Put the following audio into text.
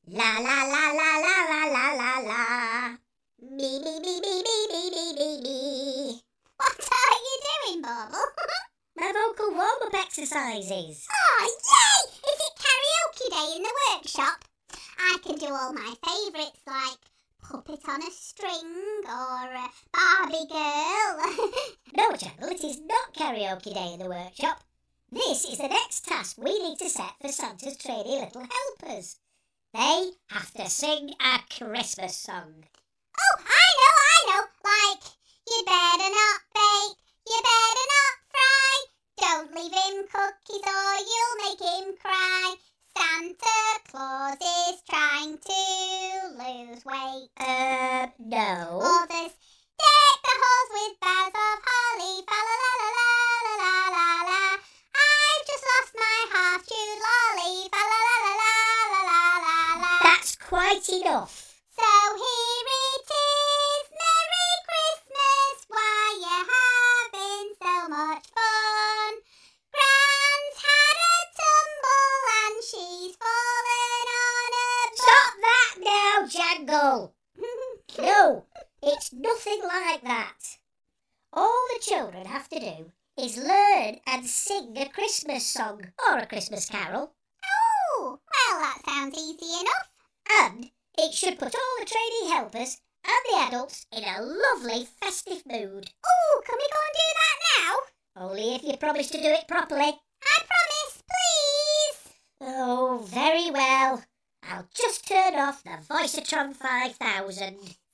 La la la la la la la la la. Me me me me me me me me me. What are you doing, Bauble? My vocal warm-up exercises. Oh, yay! Is it karaoke day in the workshop? I can do all my favourites like Puppet on a String or Barbie Girl. No, Jangle, it is not karaoke day in the workshop. This is the next task we need to set for Santa's trainee little helpers. They have to sing a Christmas song. Oh, I know. Like, you better not bake, you better not fry. Don't leave him cookies or you'll make him cry. Santa Claus is trying to lose weight. No. Others deck the halls with boughs of holly. Fa la la la la la la la. I've just lost my half-chewed lolly. Fa la la la la la la la. That's quite enough. So here it is, Merry Christmas, why you having so much fun? Gran's had a tumble and she's fallen on a Stop that now, Jangle. No, it's nothing like that. All the children have to do is learn and sing a Christmas song or a Christmas carol. Oh, well, that sounds easy enough. And it should put all the trainee helpers and the adults in a lovely festive mood. Oh, can we go and do that now? Only if you promise to do it properly. I promise, please. Oh, very well. I'll just turn off the Voicetron 5000.